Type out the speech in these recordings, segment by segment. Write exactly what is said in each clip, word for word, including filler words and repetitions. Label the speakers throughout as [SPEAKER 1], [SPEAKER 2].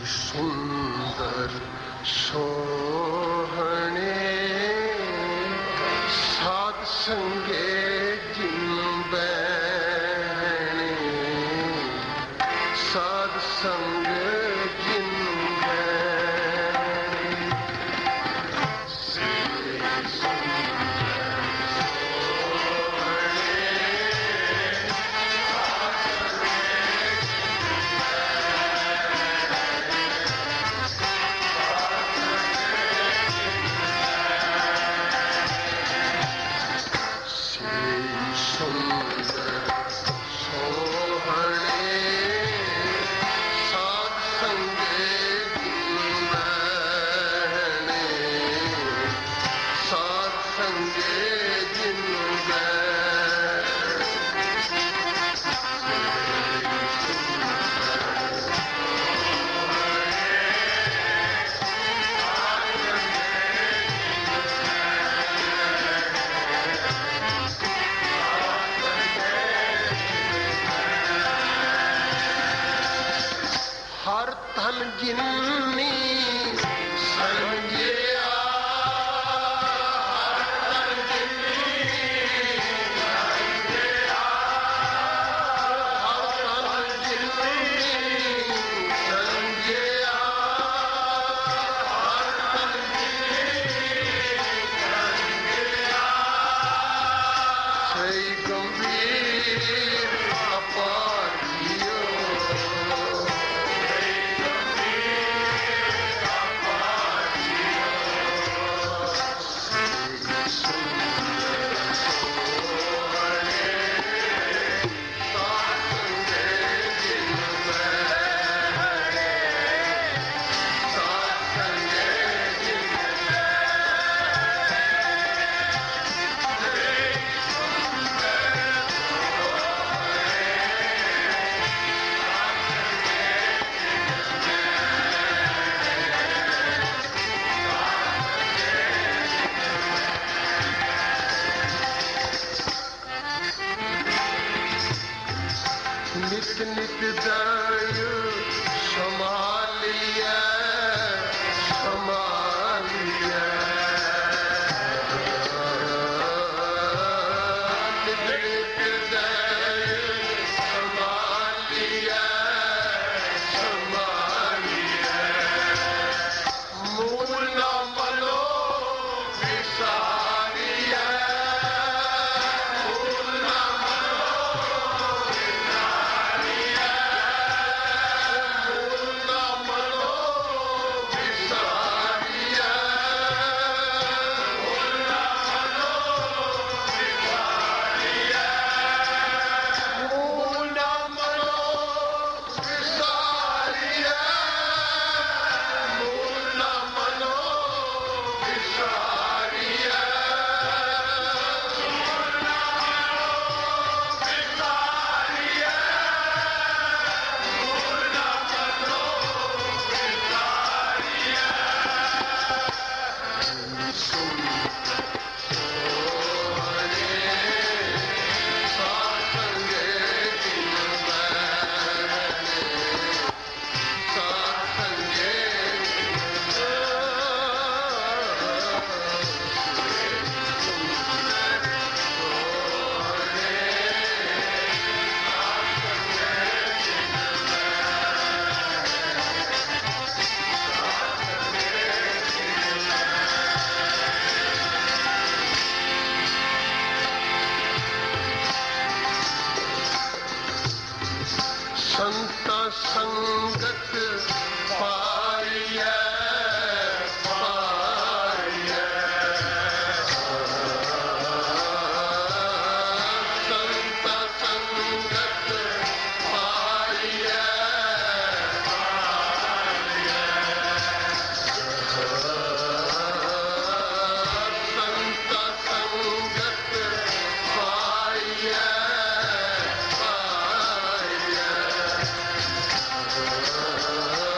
[SPEAKER 1] सुंदर सोहणे साध संगे जिन बैणे साध संग जिन बैणे से सुंदर सोहणे हर तन जिन्नी संजया हर तन जिन्नी संजया हर तन जिन्नी संजया हर तन जिन्नी संजया सही गंभीर अपार जियो नित नित दाय समालिया समालिया नित नित दाय समालिया समालिया मूल न मनो विसारिया मूल न संत संगत पाइए पाइए संत संगत पाइए पाइए संत संगत पाइए पाइए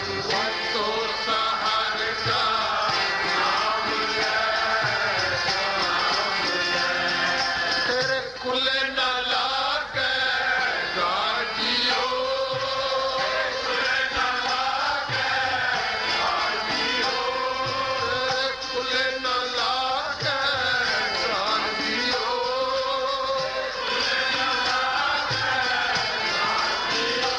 [SPEAKER 1] तो सहर का नाम ले, तेरे कुले न लागे गाजियो, कुले न लागे गाजियो, तेरे कुले न लागे गाजियो, कुले न लागे गाजियो।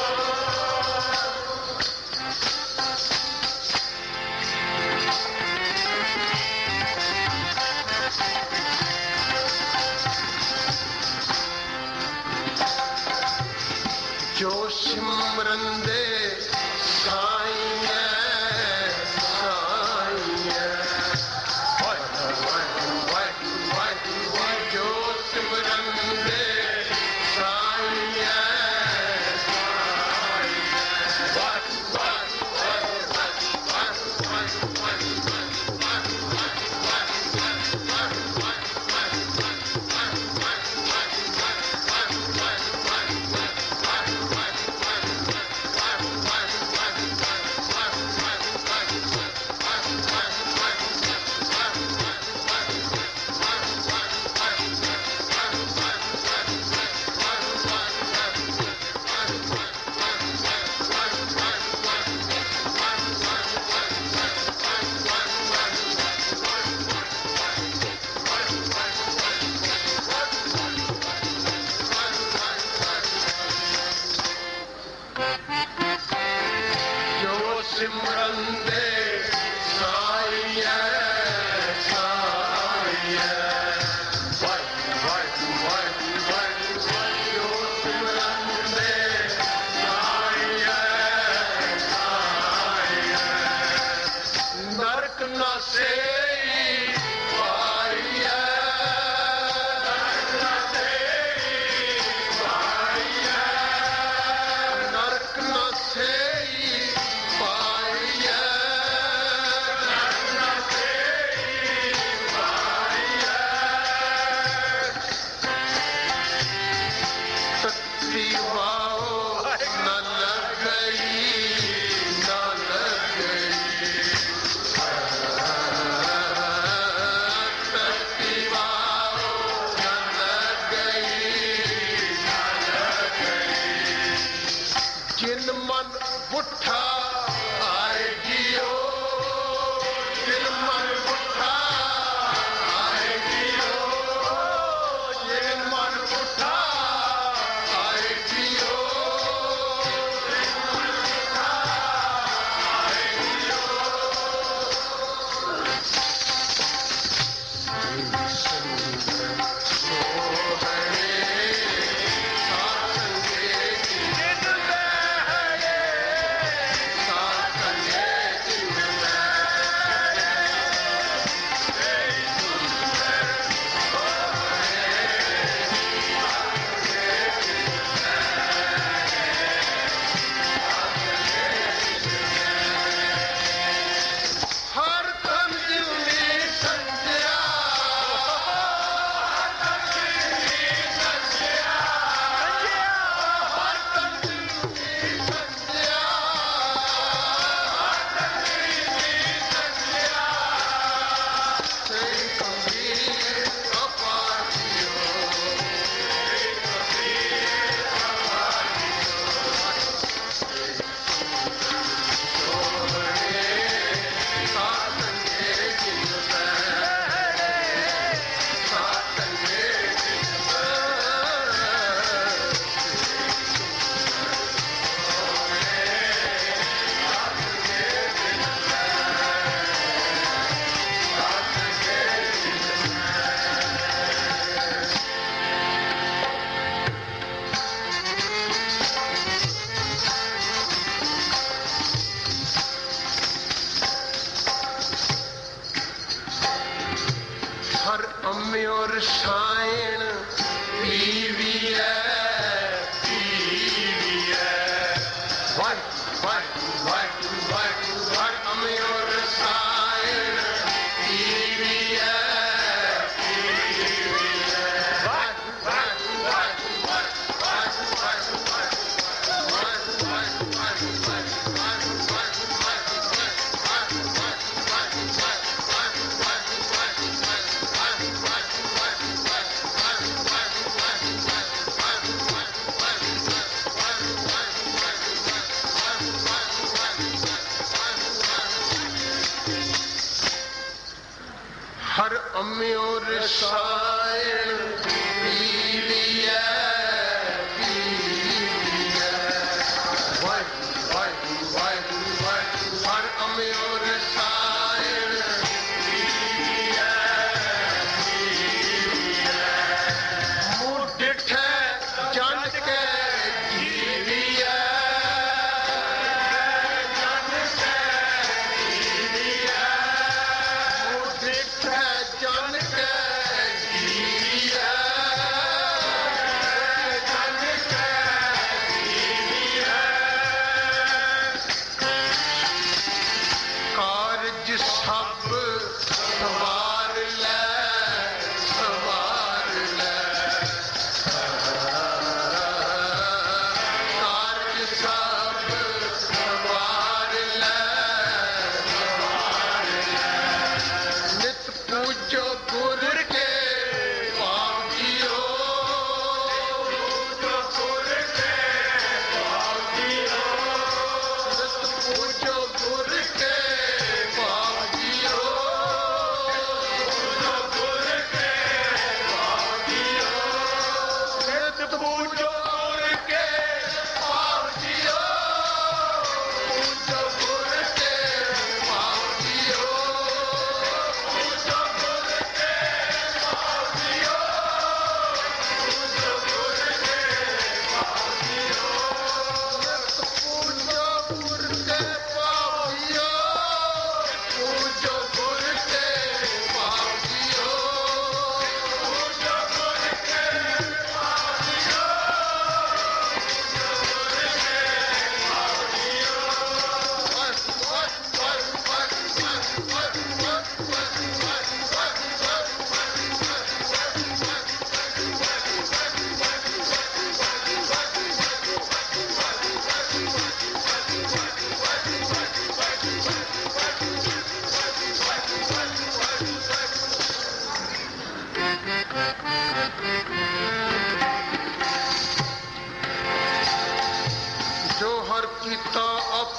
[SPEAKER 1] जो सिमरन दे साईं साईं, जो सिमरन दे साईं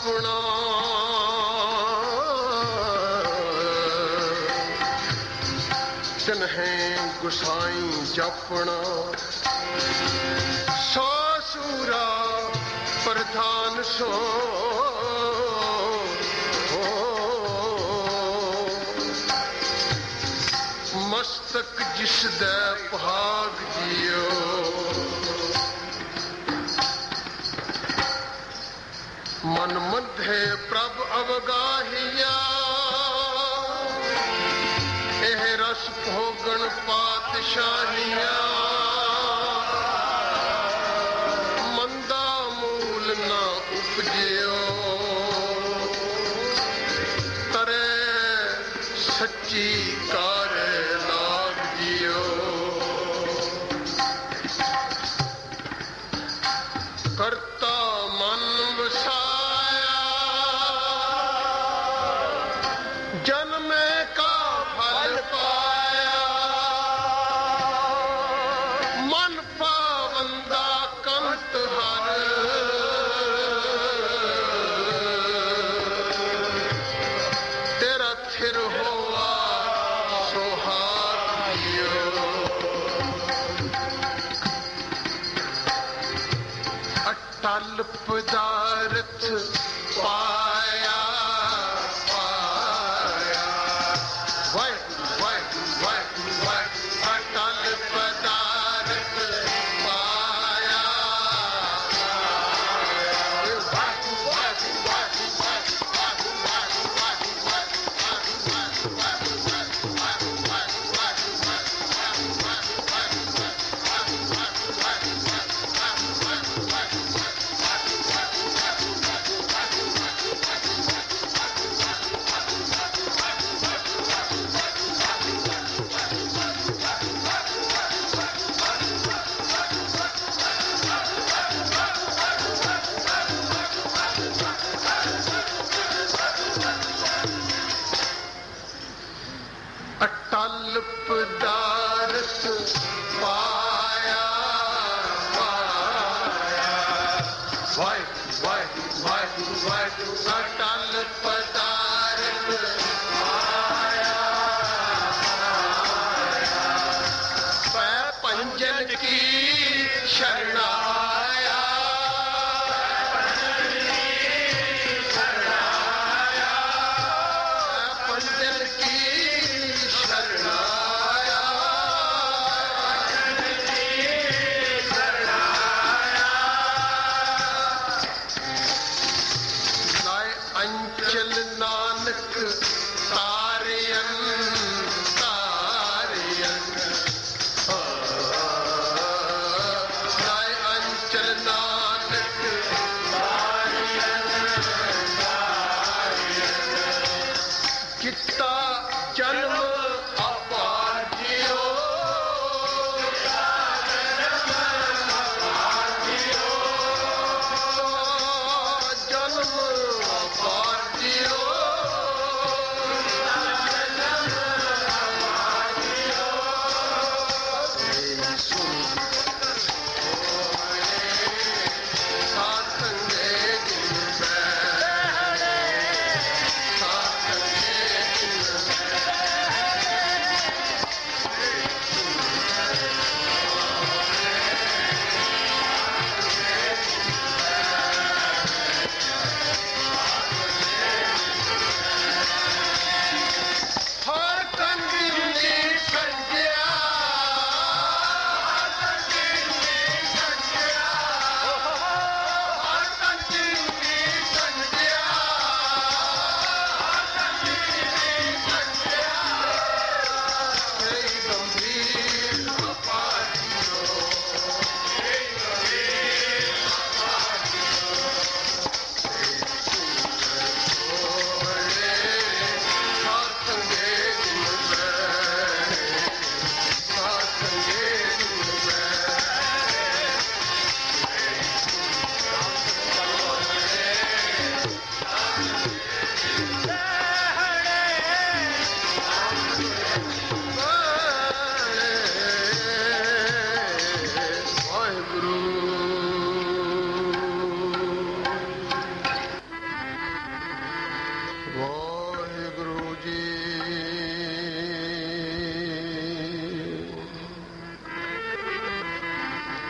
[SPEAKER 1] ਜਾਪਣਾ ਤਿਨਹੇ ਗੁਸਾਈ ਜਾਪਣਾ ਸੋ ਸੂਰਾ ਪ੍ਰਧਾਨ ਸੋ ਮਸਤਕ ਜਿਸ ਦਾ ਭਾਗ ਜਿਓ ਮਨ ਮਧੇ ਪ੍ਰਭ ਅਵਗਾਹੀਆ ਇਹ ਰਸ ਭੋਗਣ ਪਾਤਸ਼ਾਹੀਆਂ ਮੰਦਾ ਮੂਲ ਨਾ ਉਪਜਿਓ ਤਰੇ ਸੱਚੀ ਕਾਰ ਲਾਗ ਜਿਓ ਕਰਤਾ ਮਨ ਵਸਾਇਆ ਜਨਮੇ ਕਾ ਫਲ ਪਾਇਆ ਮਨ ਪਾਵੰਦਾ ਕੰਤ ਹਰ ਤੇਰਾ ਥਿਰ ਹੋਆ ਸੁਹਾਗ ਜਿਓ ਅਟਲ ਪਦਾਰਥ ਪਾਇਆ ਪਾਇਆ ਵਾਹਿਗੁਰੂ ਵਾਹਿਗੁਰੂ ਵਾਹਿਗੁਰੂ ਵਾਹਿਗੁਰੂ ਅਟਲ ਪਦਾਰਥ ਪਾਇਆ ਵਾਹਿਗੁਰੂ ਵਾਹਿਗੁਰੂ ਵਾਹਿਗੁਰੂ ਅਟਲ ਪਦਾਰਥ ਪਾਇਆ ਪਾਇਆ ਵਾਹਿਗੁਰੂ ਵਾਹਿਗੁਰੂ ਵਾਹਿਗੁਰੂ ਵਾਹਿਗੁਰੂ ਅਟਲ ਪਦਾਰਥ ਪਾਇਆ ਪੈ ਪੰਜਨ ਕੀ ਸ਼ਰਣਾਇਆ ਪੰਜਨ ਕੀ ਅੰਚਲ ਨਾਨਕ ਤਾਰਿਅਨ ਤਾਰਿਅਨ ਨਾਇ ਅੰਚਲ ਨਾਨਕ ਤਾਰਿਅਨ ਤਾਰਿਅਨ ਕੀਤਾ ਜਨਮ ਅਪਾਰ ਜਿਓ ਜਨਮ ਅਪਾਰ ਜਿਓ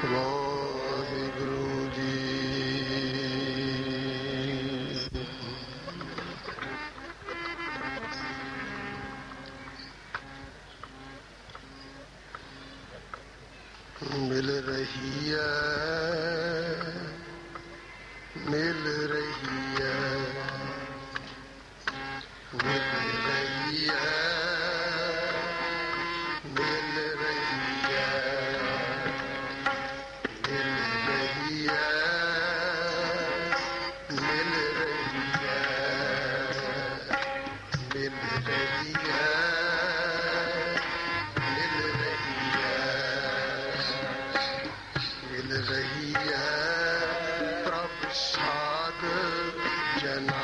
[SPEAKER 1] ਵਾਹਿਗੁਰੂ ਜੀ। ਮਿਲ ਰਹੀ ਹੈ, ਮਿਲ ਰਹੀ ਹੈ, ਮਿਲ ਰਹੀ ਹੈ, ਮਿਲ ਰਹੀ ਹੈ, ਮਿਲ ਰਹੀ ਹੈ, ਮਿਲ ਰਹੀ ਹੈ, ਮਿਲ ਰਹੀ ਹੈ, ਮਿਲ ਰਹੀ ਹੈ, ਮਿਲ ਰਹੀ ਹੈ ਪ੍ਰਭ ਸਾਧ ਜਨਾ।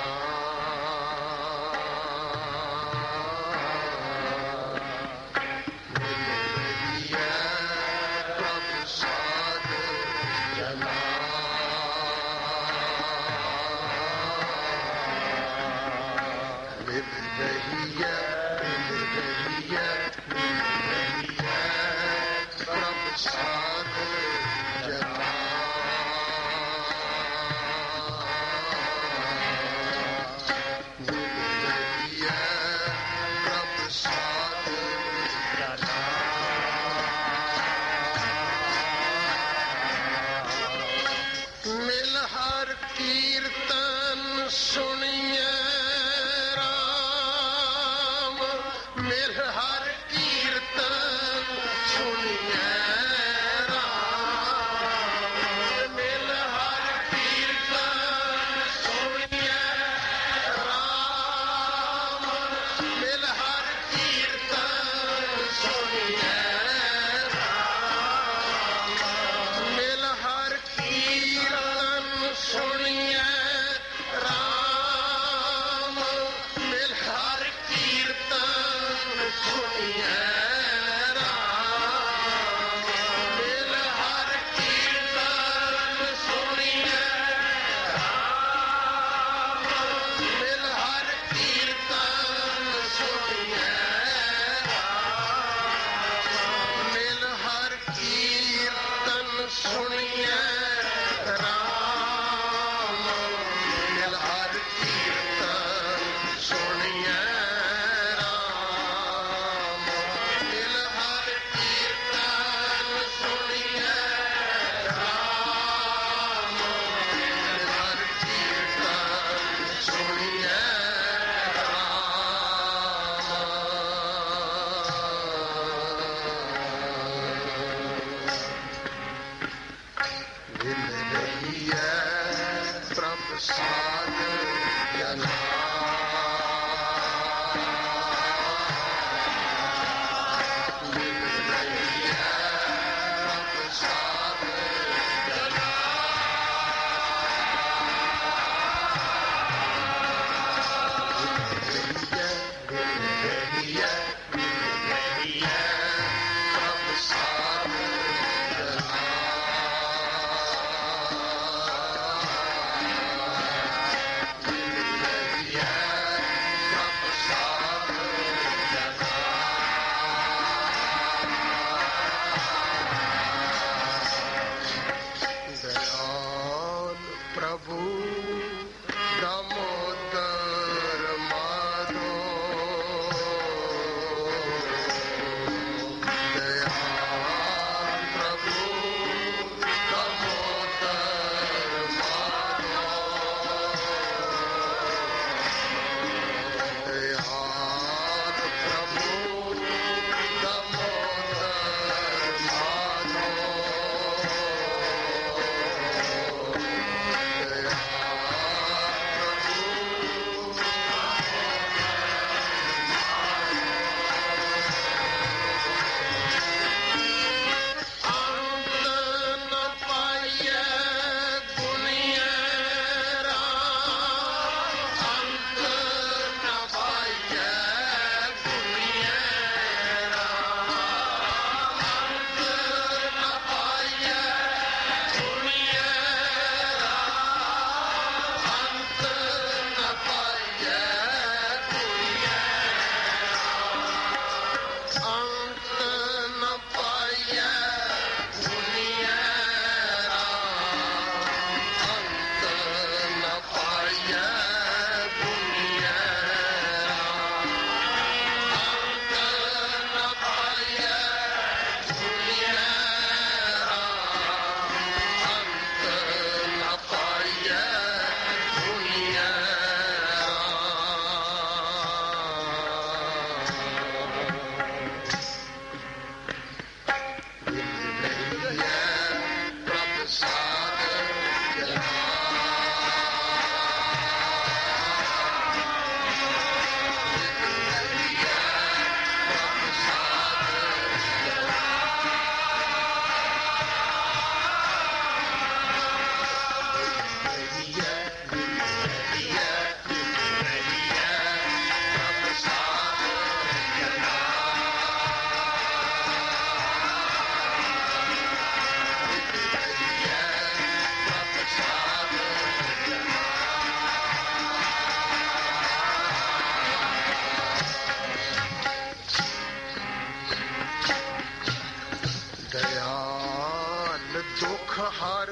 [SPEAKER 1] दयाल दुख हर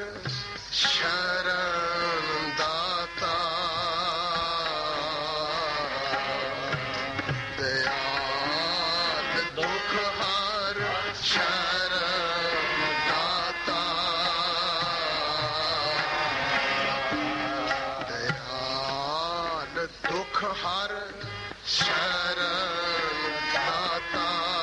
[SPEAKER 1] शरण दाता दयाल दुख हर शरण दाता दयाल दुख हर शरण दाता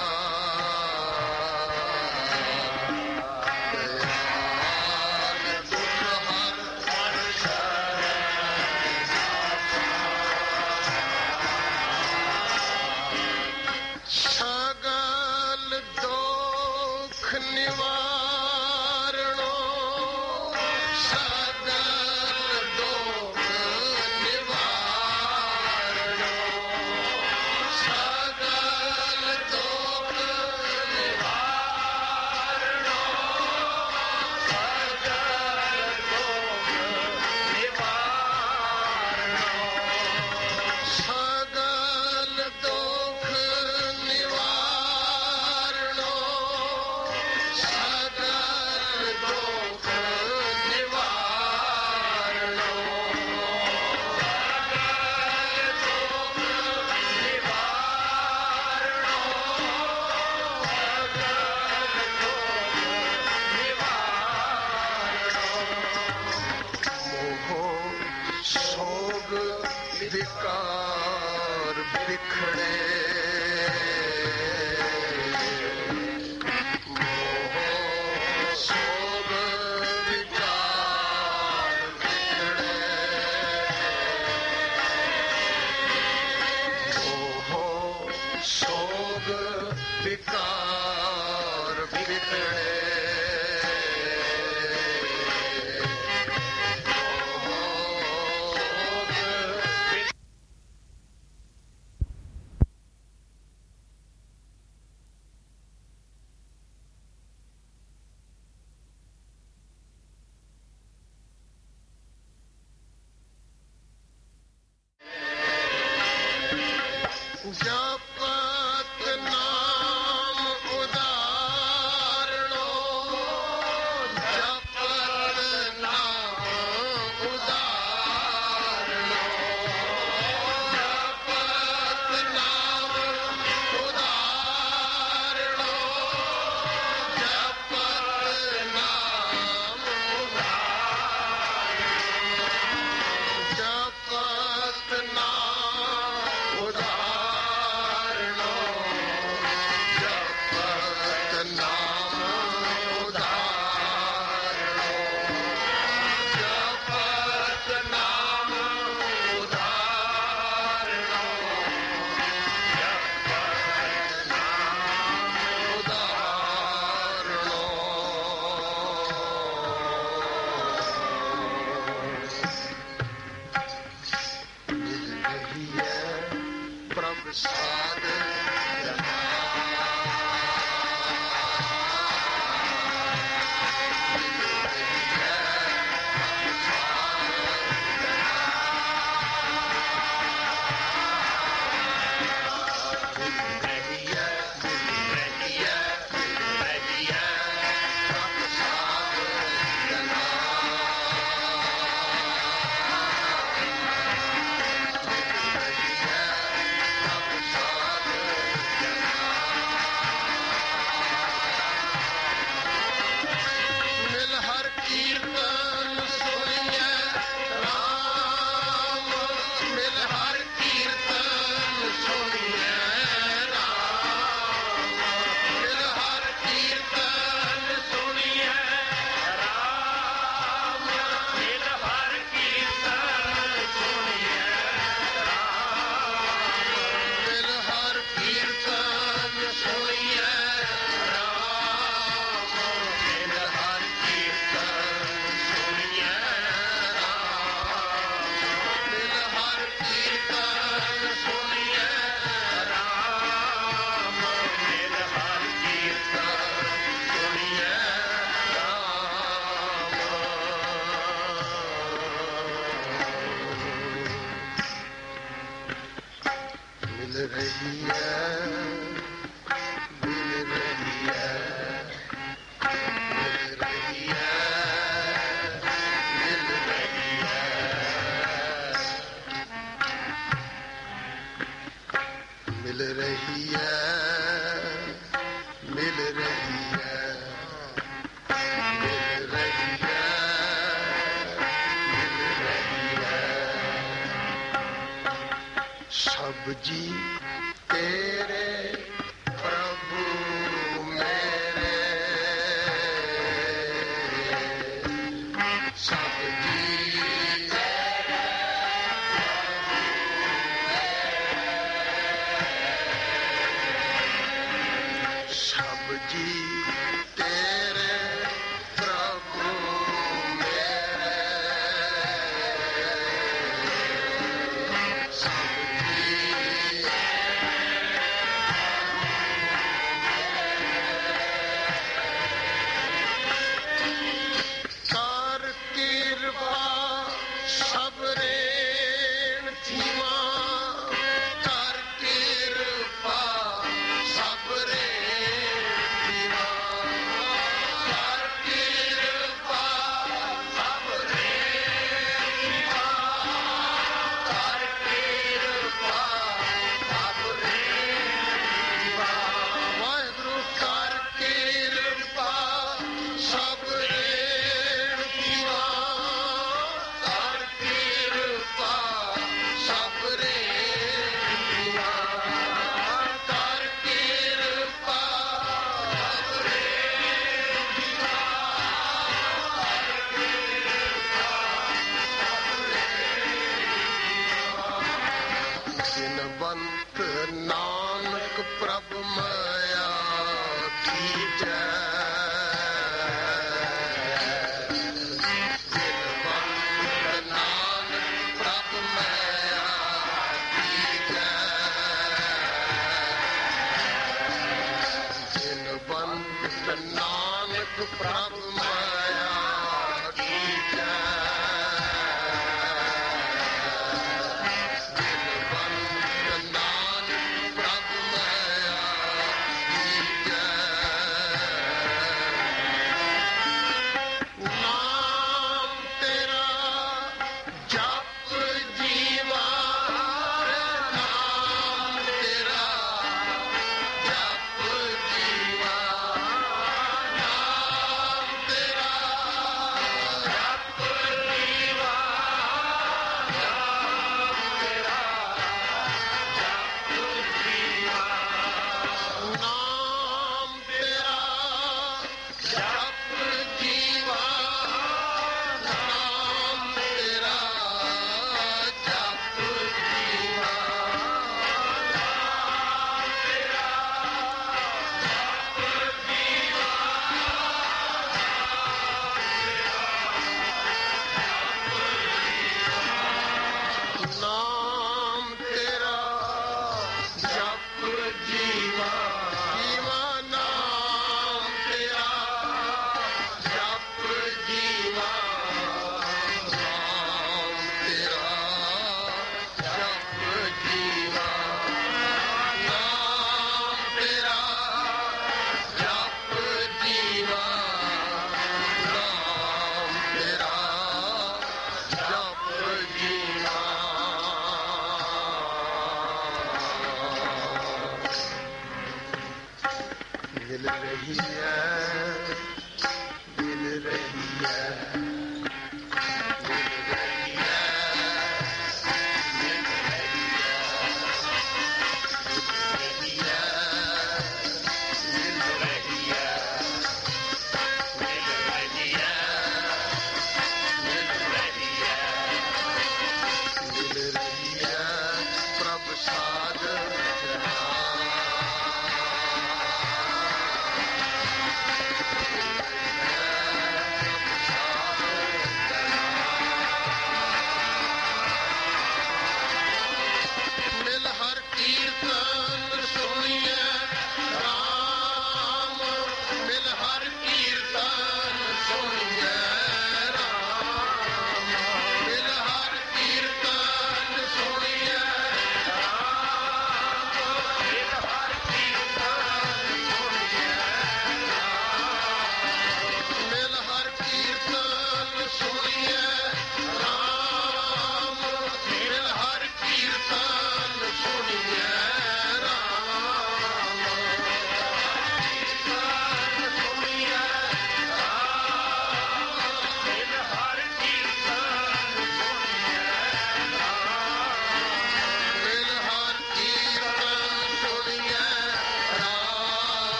[SPEAKER 1] विकार बिखड़े मोह शोक विकार बिखड़े मोह शोक विकार बिखड़े जपत नाम उदारणो जपत नाम उदारणो जपत नाम उदारणो जपत नाम उदारणो जपत नाम उदारणो ਸਭ ਜੀ ਤੇਰੇ ਪ੍ਰਭੂ ਮੇਰੇ ਸਭ ਜੀ ਸਭ ਜੀ ਤੇਰੇ ਪ੍ਰਭੂ ਮੇਰੇ ਸਭ ਜੀ ਕਰ ਕਿਰਪਾ ਸਭ ਰੇਣ ਥੀਵਾਂ ਕਰ ਕਿਰਪਾ ਸਭ ਰੇਣ ਥੀਵਾਂ ਕਰ ਕਿਰਪਾ ਸਭ ਰੇਣ ਥੀਵਾਂ ਕਰ ਕਿਰਪਾ ਸਭ ਰੇਣ ਥੀਵਾਂ ਵਾਹਿਗੁਰੂ ਕਰ ਕਿਰਪਾ ਸਭ ਰੇਣ ਥੀਵਾਂ ਕਰ ਕਿਰਪਾ ਸਭ ਰੇਣ ਥੀਵਾਂ ਕਰ ਕਿਰਪਾ ਸਭ ਰੇਣ ਜਿਨਵੰਤ ਨਾਨਕ ਪ੍ਰਭ ਮਾਇਆ ਕੀਜੈ ਜਿਨਵੰਤ ਨਾਨਕ ਪ੍ਰਭ ਮਾਇਆ ਕੀਜੈ ਜਿਨਵੰਤ ਨਾਨਕ ਪ੍ਰਭ ਮਾਇਆ ਕੀਜੈ ਜਿਨਵੰਤ ਨਾਨਕ ਪ੍ਰਭ ਮਾਇਆ ਕੀਜੈ ਨਾਮ ਤੇਰਾ ਜਪ ਜੀਵਾ ਨਾਮ ਤੇਰਾ ਜਪ ਜੀਵਾ ਨਾਮ ਤੇਰਾ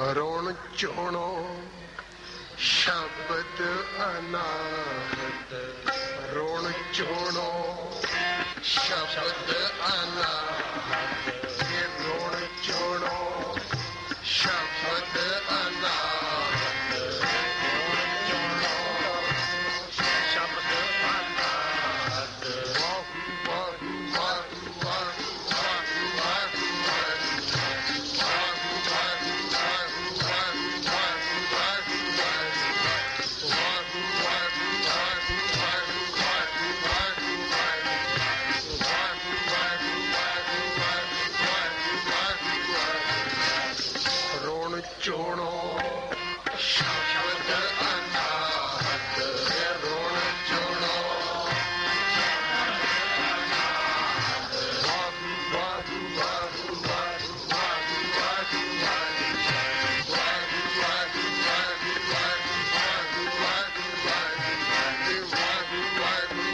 [SPEAKER 1] ਰੋਣ ਚੋਣੋ ਸ਼ਬਦ ਅਨਾਹਤ, ਰੋਣ ਚੋਣੋ ਸ਼ਬਦ ਅਨਾਹਤ, ਰੋਣ ਚੋਣੋ ਸ਼ਬਦ ਅਨਾਹਤ, ਰੋਣ ਚੋਣੋ ਸ਼ਬਦ ਅਨਾਹਤ। ਵਾਹਿ ਵਾਹਿ ਵਾਹਿ ਵਾਹਿ ਵਾਹਿ ਵਾਹਿ ਚੋਣੋ ਸ਼ਬਦ ਅਨਾਹਤ, ਰੋਣ ਚੋਣੋ ਵਾਹਿ ਵਾਹਿ ਵਾਹਿ ਵਾਹਿ ਵਾਹਿ ਵਾਹਿ ਵਾਹਿ ਵਾਹਿ ਵਾਹਿ ਵਾਹਿ ਵਾਹਿ ਵਾਹਿ ਵਾਹਿ ਵਾਹਿ ਵਾਹਿ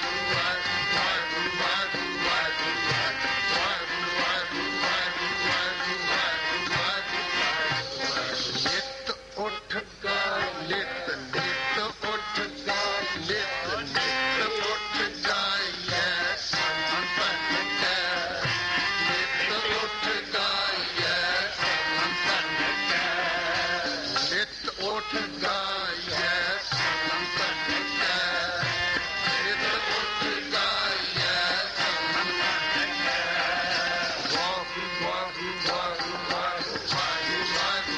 [SPEAKER 1] ਨਿਤ ਉੱਠ ਗਾ ਨਿਤ ਨਿਤ ਉੱਠ ਗਾ ਨਿਤ ਨਿਤ ਉੱਠ ਗਾਈਐ ਸੰਤਨ ਕੈ, ਨਿਤ ਉੱਠ ਗਾਈਐ ਸੰਤਨ ਕੈ, ਨਿਤ ਉੱਠ ਗਾਈਐ ਸੰਤਨ ਕੈ, ਨਿਤ ਉੱਠ ਗਾਈਐ ਸੰਤਨ ਕੈ। ਵਾਹਿ ਵਾਹਿ ਵਾਹਿ ਵਾਹਿ ਵਾਹਿ ਵਾਹਿ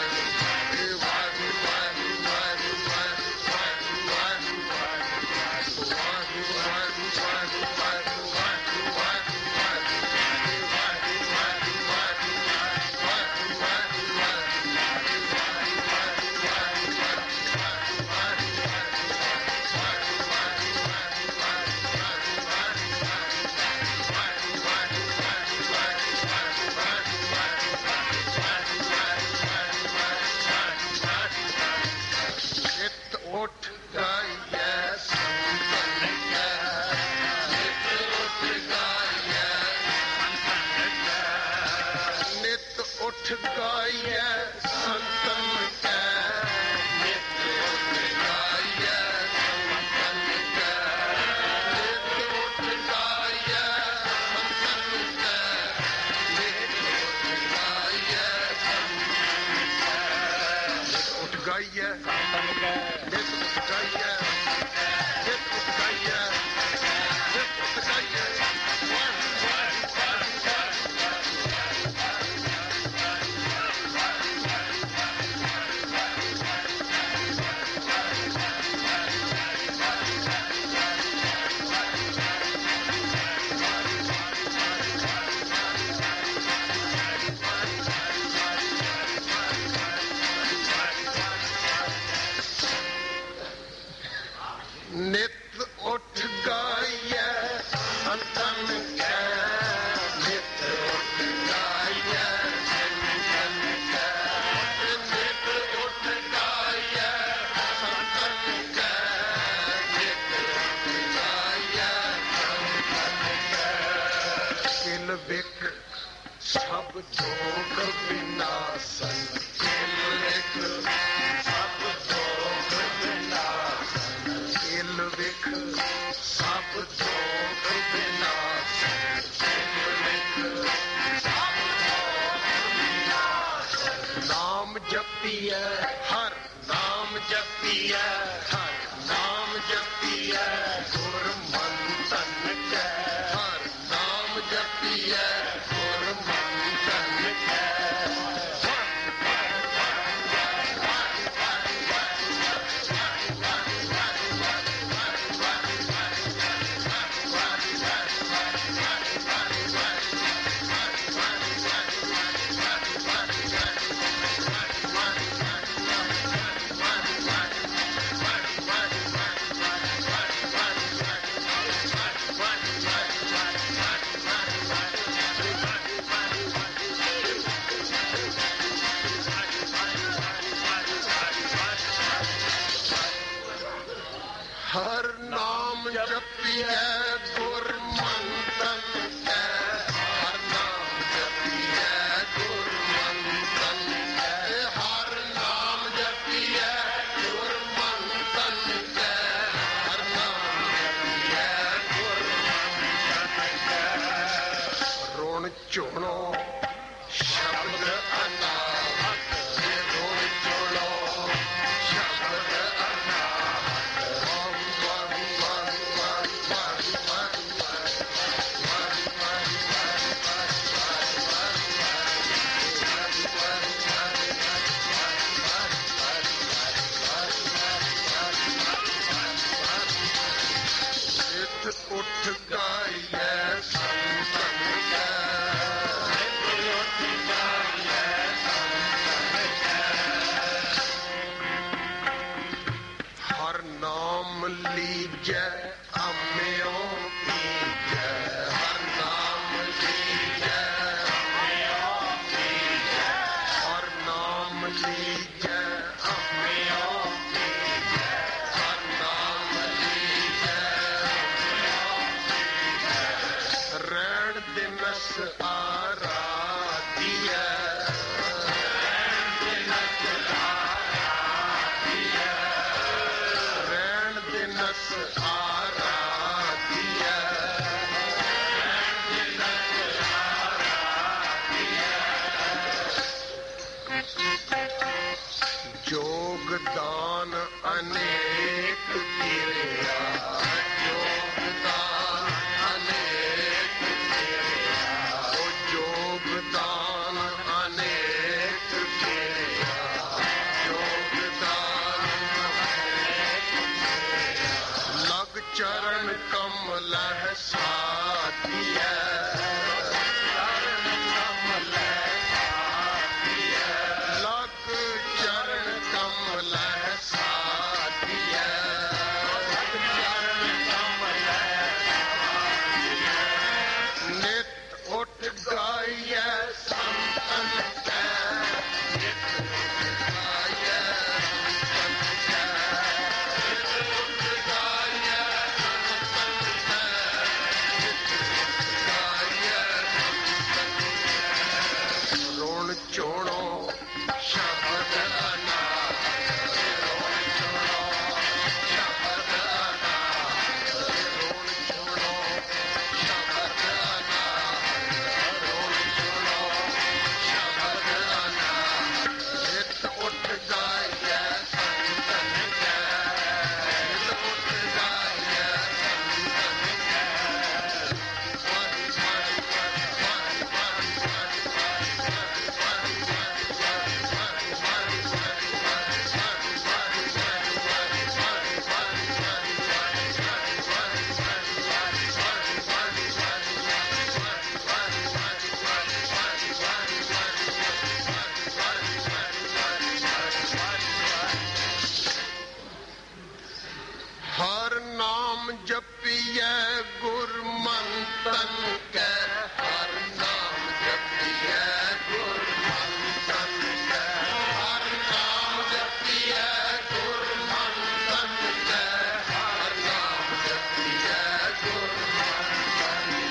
[SPEAKER 1] ਨਿਤ ਉੱਠ ਗਾਈਐ ਸੰਤਨ ਕੈ, ਨਿਤ ਉੱਠ ਗਾਈਐ ਸੰਤਨ ਕੈ, ਨਿਤ ਉੱਠ ਗਾਈਐ ਸੰਤਨ ਕੈ, ਨਿਤ ਉੱਠ ਗਾਈਐ ਸੰਤਨ ਕੈ, ਨਿਤ ਉੱਠ ਗਾਈਐ ਸੰਤਨ ਕੈ, ਨਿਤ ਉੱਠ ਗਾਈਐ ਸੰਤਨ ਕੈ, ਨਿਤ ਉੱਠ ਗਾਈਐ ਨਿਤ ਉੱਠ ਗਾਈਐ, ਨਿਤ ਉੱਠ ਗਾਈਐ, ਨਿਤ ਉੱਠ ਗਾਈਐ। ਨਿਤ ਉੱਠ ਗਾਈਐ ਸੰਤਨ ਕੈ, ਨਿਤ ਉੱਠ ਗਾਈਐ ਸੰਤਨ ਕੈ, ਨਿਤ ਉੱਠ ਗਾਈਐ ਸੰਤਨ ਕੈ, ਨਿਤ ਉੱਠ ਗਾਈਐ ਸੰਤਨ ਕੈ। ਕਿਲ ਵਿਕ ਸਭ ਜੋਗ ਵਿਨਾਸਨ, ਕਿਲ ਵਿਕ ਸਭ ਜੋਗ ਵਿਨਾਸਨ, ਕਿਲ ਵਿਖ ਸਭ ਜੋਗ ਵਿਨਾਸਨ, ਕਿਲ ਵਿਖ ਸਭ ਜੋਗ ਵਿਨਾਸਨ। ਨਾਮ ਜਪੀਐ ਹਰ ਨਾਮ ਜਪੀਐ ਹਰ ਨਾਮ ਜਪੀਐ ਗੁਰ ਮੰਤਨ ਕੈ, ਹਰ ਨਾਮ ਜਪੀਐ ਗੁਰ ਮੰਤਨ ਕੈ। ਰੋਣ ਚੁਣੋ ਸ਼ਬਦ ਅਨਾਹਤ ਰੋਣ ਚੁਣੋ ਸ਼ਬਦ ਅਨਾਹਤ ਓਮ ਵਾਹਿ ਵਾਹਿ ਵਾਹਿ ਵਾਹਿ ਵਾਹਿ ਵਾਹਿ ਉੱਠ ਗਾਈਐ ਸੰਤਨ ਕੈ ਉੱਠ ਗਾਈਐ ਸੰਤਨ ਕੈ ਹਰ ਨਾਮ ਲੀਜੈ ਅੰਮਿਓ ਪੀਜੈ ਹਰ ਨਾਮ ਲੀਜੈ ਅੰਮਿਓ ਪੀਜੈ ਹਰ ਨਾਮ ਲੀਜੈ ਅੰਮਿਓ ਪੀਜੈ ਹਰ ਨਾਮ ਲੀਜੈ ਰਹਿਣ ਦਿਨਸ ਆਰਾਧੀਐ ਰਹਿਣ ਦਿਨਸ ਆਰਾਧੀਐ ਰਹਿਣ ਦਿਨਸ ਆਰਾਧੀਐ ਰਹਿਣ ਦਿਨਸ ਆਰਾਧੀਐ ਯੋਗਦਾਨ ਅਨੇਕ ਕਿਰਿਆ ਯੋਗਦਾਨ ਅਨੇਕ ਯੋਗਦਾਨ ਅਨੇਕ ਕਿਰਿਆ ਯੋਗਦਾਨ ਲਗ ਚਰਨ ਕਮਲਹਿ ਸਾਥੀਐ ਚਰਨ ਕਮਲਹਿ ਸਾਥੀਐ ਲਗ ਚਰਨ ਕਮਲਹਿ ਸਾਥੀਐ ਲਗ ਚਰਨ ਕਮਲਹਿ ਸਾਥੀਐ ਨਿਤ ਉੱਠ ਗਾਈਐ ਸੰਤਨ ਕੈ ਨਿਤ ਉੱਠ ਗਾਈਐ ਸੰਤਨ ਕੈ ਨਿਤ ਉੱਠ ਗਾਈਐ ਸੰਤਨ ਕੈ ਨਿਤ ਉੱਠ ਗਾਈਐ ਸੰਤਨ ਕੈ ਰੋਣ ਚੋਣੋ ਸ਼ਬਦ ਅਨਾਹਤ ਰੋਣ ਚੋਣੋ ਸ਼ਬਦ ਅਨਾਹਤ ਰੋਣ ਚੋਣੋ ਸ਼ਬਦ ਅਨਾਹਤ ਰੋਣ ਚੋਣੋ ਸ਼ਬਦ ਅਨਾਹਤ ਨਿਤ ਉੱਠ ਗਾਈਐ ਸੰਤਨ ਕੈ ਨਿਤ ਉੱਠ ਗਾਈਐ ਸੰਤਨ ਕੈ ਵਾਹਿ ਵਾਹਿ ਵਾਹਿ ਵਾਹਿ ਵਾਹਿ ਵਾਹਿ ਵਾਹਿ ਵਾਹਿ ਵਾਹਿ ਹਰ ਨਾਮ ਜਪੀਐ ਗੁਰਮੰਤਨ ਕੈ ਹਰ ਨਾਮ ਜਪੀਐ ਗੁਰਮੰਤਨ ਕੈ ਹਰ ਨਾਮ ਜਪੀਐ ਗੁਰਮੰਤਨ ਕੈ ਹਰ ਨਾਮ ਜਪੀਐ ਗੁਰਮੰਤਨ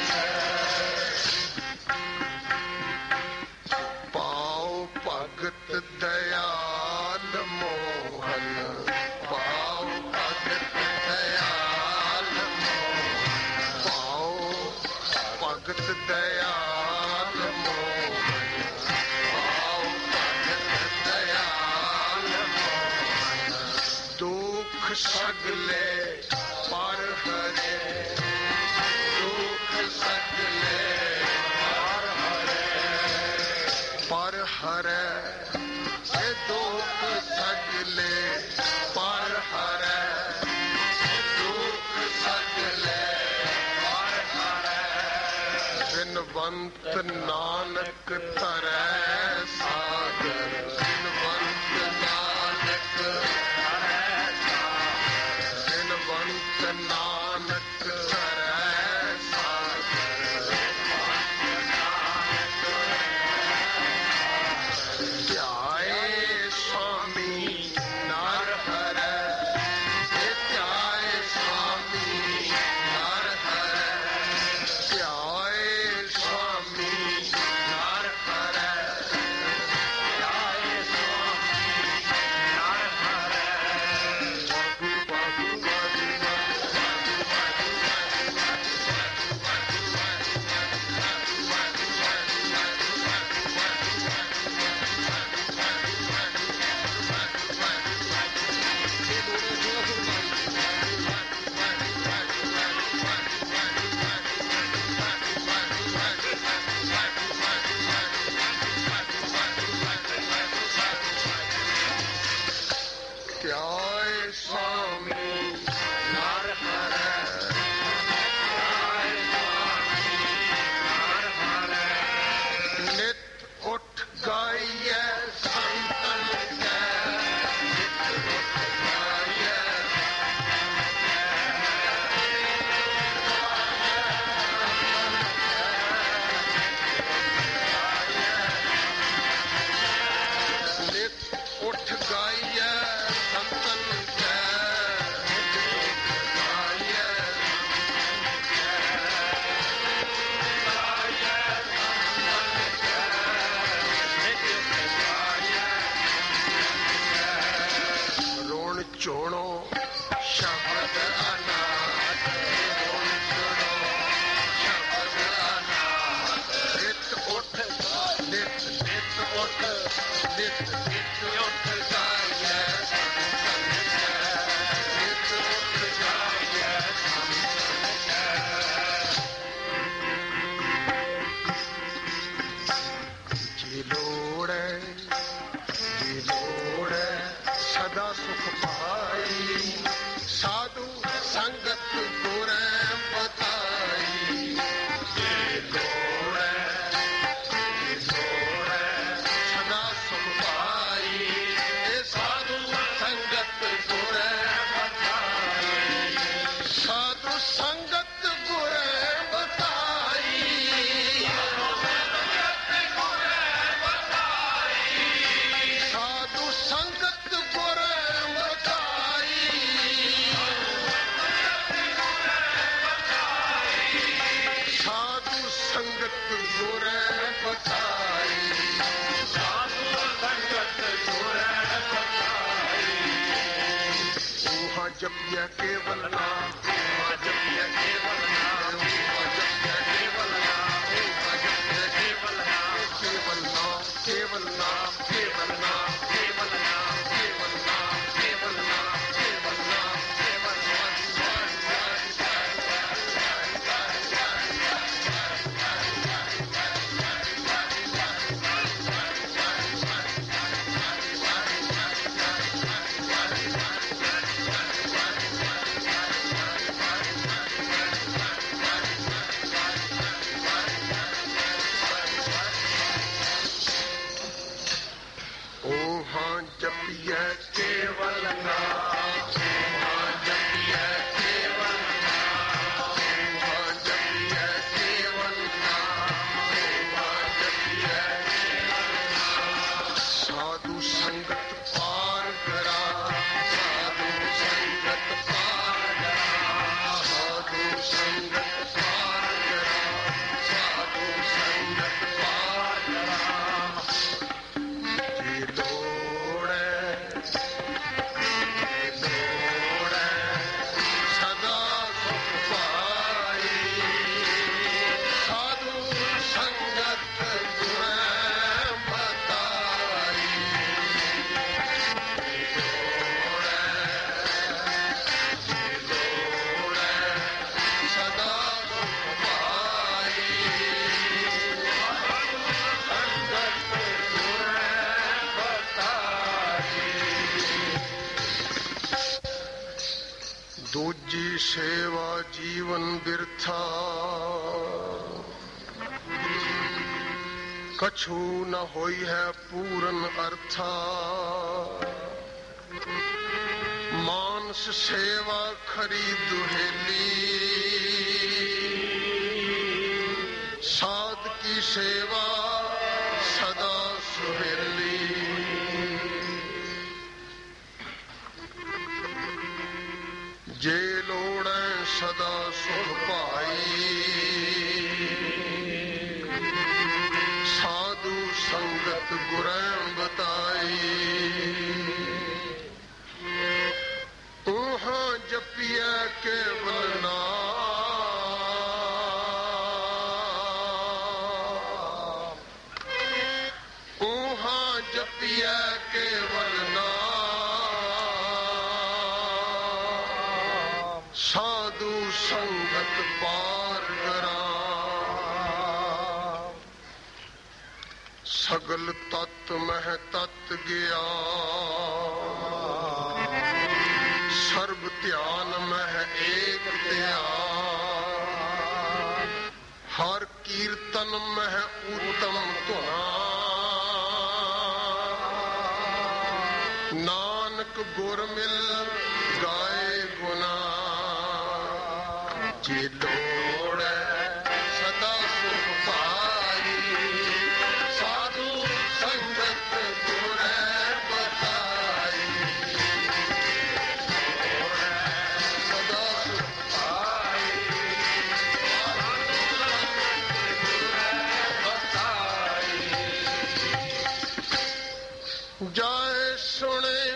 [SPEAKER 1] ਕੈ ਪਾਉ ਭਗਤ ਦਇਆਲ ਮੋਹਨ ਪਾਉ ਭਗਤ ਦਇਆਲ ਮੋਹਨ ਪਾਉ ਭਗਤ ਦਇਆਲ ਮੋਹਨ ਪਾਉ ਭਗਤ ਦਇਆਲ ਮੋਹਨ ਦੁਖ ਸਗਲੇ ਪਰ ਹਰੇ ਦੁਖ ਸਗਲੇ ਪਰ ਹਰੇ ਪਰ ਹਰੇ ਇਹ ਦੁਖ ਸਗਲੇ ਪਰ ਹਰੇ ਦੁਖ ਸਗਲੇ ਪਰ ਹਰੇ ਬਿਨਵੰਤ ਨਾਨਕ ਧਰੈ ਸਾਗਰ ਬਿਨਵੰਤ ਨਾਨਕ ਧਰੈ ਸਾਗਰ ਬਿਨਵੰਤ ਨਾਨਕ ਧਰੈ ਸਾਗਰ ਬਿਨਵੰਤ ਨਾਨਕ ਧਿਆਏ ਸੁਆਮੀ ਨਰ ਹਰੈ ਧਿਆਏ ਸੁਆਮੀ ਨਰ ਹਰੈ ਧਿਆਏ ਸੁਆਮੀ ਨਰ ਹਰੈ ਧਿਆਏ ਸੁਆਮੀ ਨਰ ਹਰੈ ਸੰਗਤ ਗੁਰੈ ਬਤਾਈ, ਸਾਧੂ ਸੰਗਤ ਗੁਰੈ ਬਤਾਈ। ਊਹਾ ਜਪਿਆ ਕੇਵਲ ਨਾਮ, ਊਹਾ ਜਪਿਆ ਕੇਵਲ ਨਾਮ, ਊਹਾ ਜਪਿਆ ਕੇਵਲ ਨਾਮ, ਊਹਾ ਜਪਿਆ ਕੇਵਲ ਨਾਮ, ਕੇਵਲ ਨਾਮ, ਕੇਵਲ ਨਾਮ, ਕੇਵਲ ਨਾਮ, ਕੇਵਲ ਨਾਮ, ਕੇਵਲ ਨਾਮ, ਕੇਵਲ ਨਾਮ, ਕੇਵਲ ਨਾਮ, ਕੇਵਲ ਜਪਿਐ ਕੇਵਲ ਨਾਮ, ਊਹਾ ਜਪਿਐ ਕੇਵਲ ਨਾਮ, ਊਹਾ ਜਪਿਐ ਕੇਵਲ ਨਾਮ, ਊਹਾ ਜਪਿਐ ਕੇਵਲ ਨਾਮ। ਸਾਧੂ ਸੰਗਤ ਪਾਰ ਕਰਾ, ਸਾਧੂ ਸੰਗਤ ਪਾਰ ਕਰਾ, ਸਾਧੂ ਸੰਗਤ ਪਾਰ ਕਰਾ, ਸਾਧੂ ਸੰਗਤ ਪਾਰ ਕਰਾ। ਜੀ ਲੋੜ ਦੂਜੀ ਸੇਵਾ ਜੀਵਨ ਬਿਰਥਾ, ਕਛੂ ਨ ਹੋਈ ਹੈ ਪੂਰਨ ਅਰਥਾ। ਮਾਨਸ ਸੇਵਾ ਖਰੀ ਦੁਹੇਲੀ, ਸਾਧ ਕੀ ਸੇਵਾ ਸਦਾ ਸੁਹੇਲੀ। ਜੇ ਲੋੜੈ ਸਦਾ ਸੁਖ ਪਾਈ, ਸਾਧੂ ਸੰਗਤ ਗੁਰੈ ਬਤਾਈ। ਊਹਾ ਜਪਿਐ ਕੇਵਲ ਨਾਮ, ਊਹਾ ਜਪਿਐ ਕੇਵਲ ਨਾਮ। ਸਾਧੂ ਸੰਗਤ ਪਾਰ ਕਰਾ, ਸਗਲ ਤਤ ਮਹਿ ਤਤ ਗਿਆ, ਸਰਬ ਧਿਆਨ ਮਹਿ ਏਕ ਧਿਆਨ। ਹਰ ਕੀਰਤਨ ਮਹਿ ਉਤਮ ਧੁਨਾ, ਨਾਨਕ ਗੁਰ ਮਿਲ ਗਾਏ ਗੁਨਾ। ਜੇ ਲੋੜ ਸਦਾ ਸੁਖ ਪਾਈ, ਸਾਧੂ ਸੰਗਤ ਗੁਰੈ ਬਤਾਈ। ਲੋੜ ਸਦਾ ਸੁਖ ਪਾਈ, ਸਾਧੂ ਸੰਗਤ ਗੁਰੈ ਬਤਾਈ। ਜਾਏ ਸੁਣੇ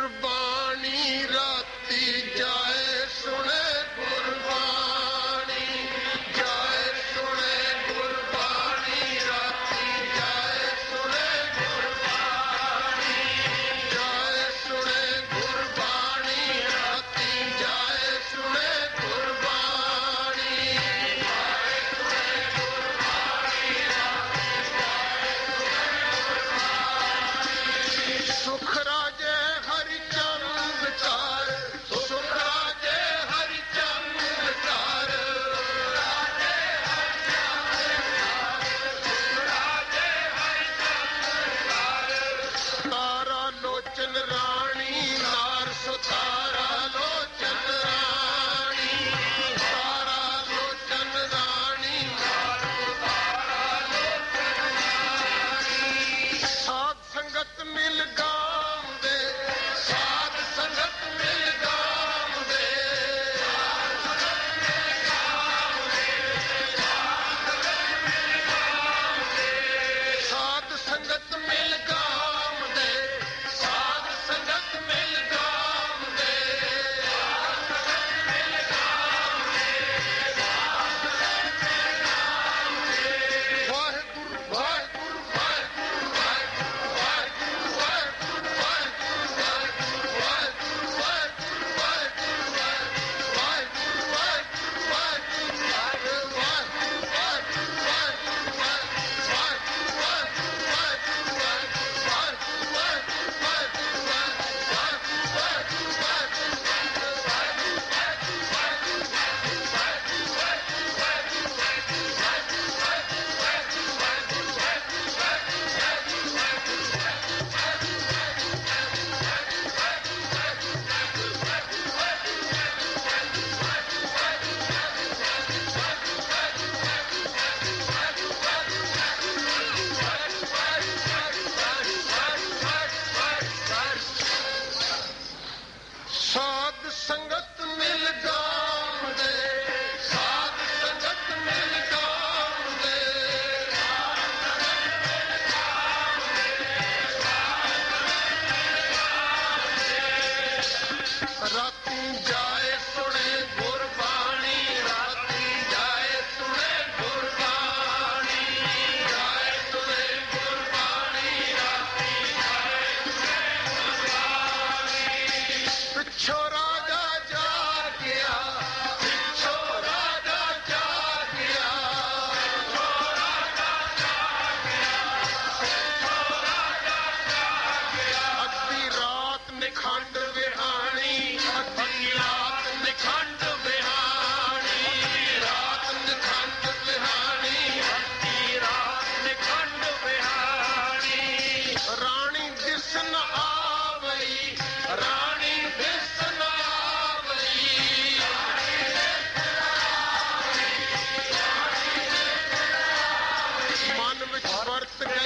[SPEAKER 1] ਗੁਰਬਾਣੀ ਰਾਤੀ, ਜਾਏ ਸੁਣੇ ਗੁਰਬਾਣੀ,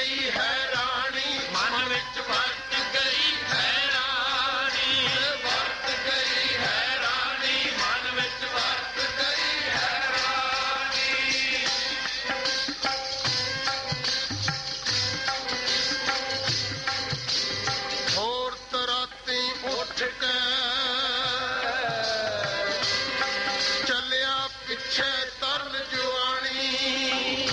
[SPEAKER 1] ਗਈ ਹੈ ਰਾਣੀ, ਮਨ ਵਿੱਚ ਵਰਤ ਗਈ ਹੈ ਰਾਣੀ, ਵਰਤ ਗਈ ਹੈ ਰਾਣੀ, ਮਨ ਵਿੱਚ ਵਰਤ ਗਈ ਹੈ ਰਾਣੀ। ਹੋਰ ਤਰਾਤੀ ਉੱਠ ਕੇ ਚੱਲਿਆ ਪਿੱਛੇ ਤਰਨ ਜਵਾਨੀ,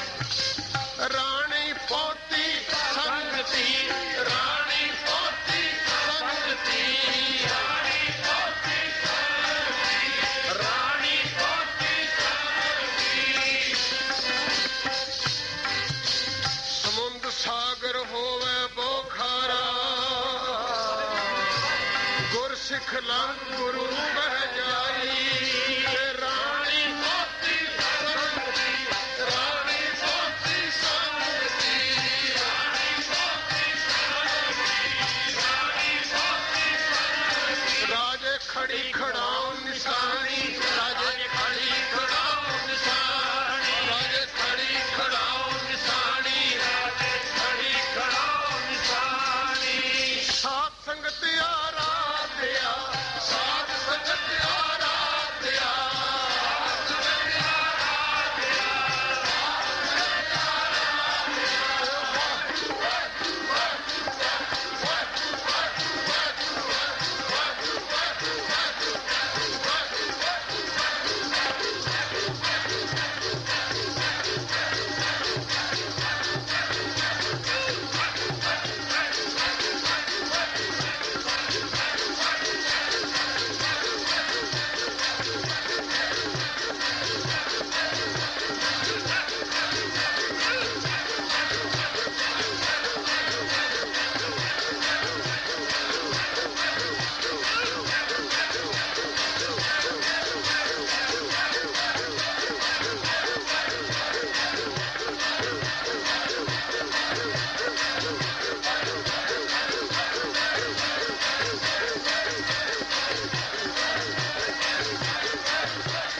[SPEAKER 1] ਰਾਣੀ ਪੋਤੀ ਸੰਗਤੀ, ਰਾਣੀ ਪੋਤੀ ਸੰਗਤੀ, ਰਾਣੀ ਪੋਤੀ ਸੰਗਤੀ, ਰਾਣੀ ਪੋਤੀ ਸੰਗਤੀ। ਸਮੁੰਦ ਸਾਗਰ ਹੋਵੇ ਬੋਖਾਰਾ, ਗੁਰਸਿੱਖ ਲੰਘ ਗੁਰੂ ਬਹਿ ਜਾਈ, ਰਾਣੀ ਪੋਤੀ ਸੰਗਤੀ, ਰਾਣੀ ਪੋਤੀ ਸੰਗਤੀ, ਰਾਣੀ ਪੋਤੀ ਸੰਗਤੀ, ਰਾਣੀ ਪੋਤੀ ਸੰਗਤੀ। ਰਾਜੇ ਖੜੀ ਖੜਾਉ ਨਿਸ਼ਾਨੀ, ਰਾਜੇ ਖੜੀ ਖੜਾਉ ਨਿਸ਼ਾਨੀ, ਰਾਜੇ ਖੜੀ ਖੜਾਉ ਨਿਸ਼ਾਨੀ, ਰਾਜੇ ਖੜੀ ਖੜਾਉ ਨਿਸ਼ਾਨੀ। ਸਾਧ ਸੰਗਤ ਆਰਾਧਿਆ, ਸਾਧ ਸੰਗਤ ਆਰਾਧਿਆ,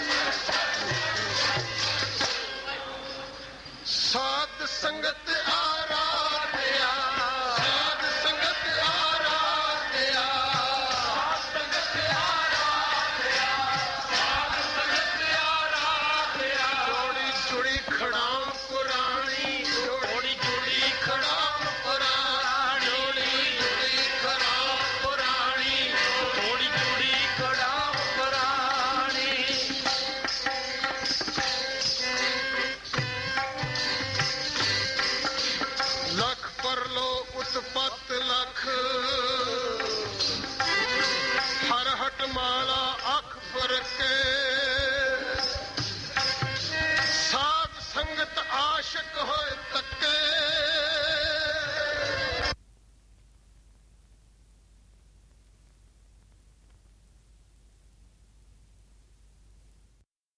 [SPEAKER 1] ਸਾਧ ਸੰਗਤ